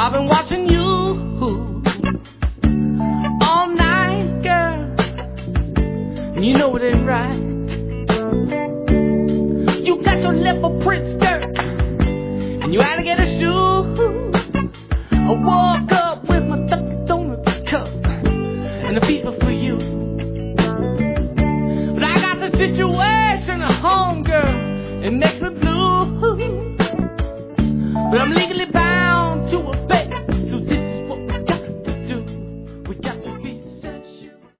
I've been watching you all night, girl. You know it ain't right. You got your leopard print skirt and your alligator shoes. I woke up with my Dunkin' Donuts cup and a fever for you. But I got the situation at home, girl. It makes